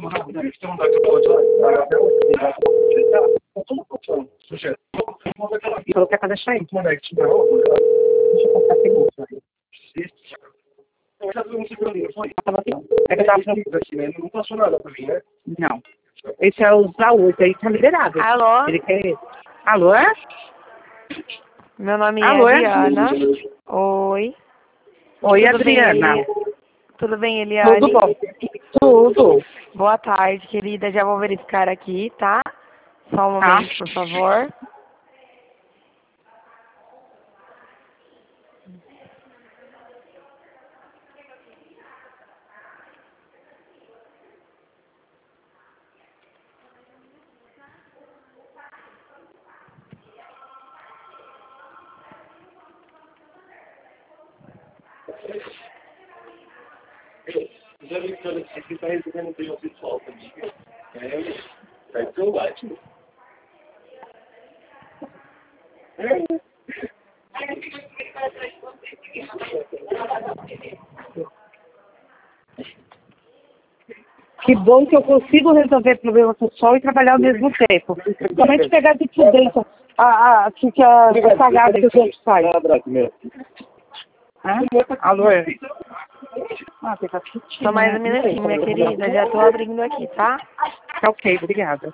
Falou que é pra deixar aí. Deixa eu passar aqui. É que eu tava falando. Não passou nada pra mim, né? Não. Esse é o A8, aí tá liberado. Alô? Ele quer esse. Alô, é? Meu nome é Alô, é? Adriana. Oi. Oi, Tudo bem, Adriana. Tudo bem, Eliane? Tudo bom? Tudo. Boa tarde, querida. Já vou verificar aqui, tá? Só um Tá. momento, por favor. Já vi que você está recebendo um bem pessoal também. Vai ser o ótimo. Que bom que eu consigo resolver problema pessoal e trabalhar ao mesmo tempo. Somente pegar de dentro que a cagada que os outros fazem. Alô, é? Ah, tem capitinho. Só mais um minutinho, minha querida. Já tô abrindo aqui, tá? Tá ok, obrigada.